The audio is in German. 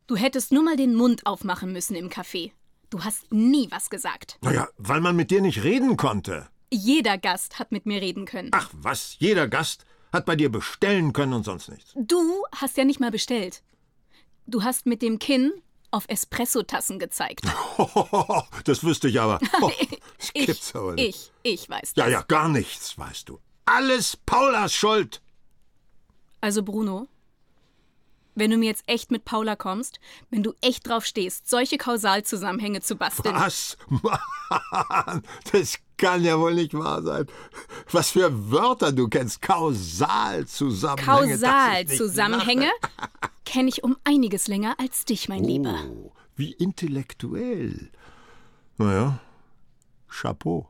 Du hättest nur mal den Mund aufmachen müssen im Café. Du hast nie was gesagt. Naja, weil man mit dir nicht reden konnte. Jeder Gast hat mit mir reden können. Ach was, jeder Gast hat bei dir bestellen können und sonst nichts. Du hast ja nicht mal bestellt. Du hast mit dem Kinn auf Espressotassen gezeigt. Das wüsste ich aber. Das gibt's aber nicht. Ich weiß das. Ja, gar nichts, weißt du. Alles Paulas Schuld. Also Bruno, wenn du mir jetzt echt mit Paula kommst, wenn du echt drauf stehst, solche Kausalzusammenhänge zu basteln. Was? Mann, das kann ja wohl nicht wahr sein. Was für Wörter du kennst. Kausalzusammenhänge. Kausalzusammenhänge kenne ich um einiges länger als dich, mein Lieber. Wie intellektuell. Naja, Chapeau.